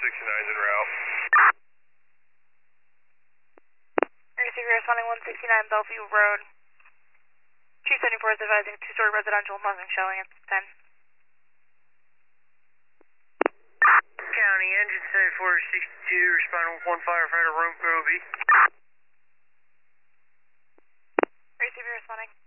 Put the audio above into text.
169's en route. Receiver responding 169 Bellevue Road. 274 is advising two-story residential, nothing showing at this time. County engine 7462, responding with 1 firefighter, room Proby. Receiver responding.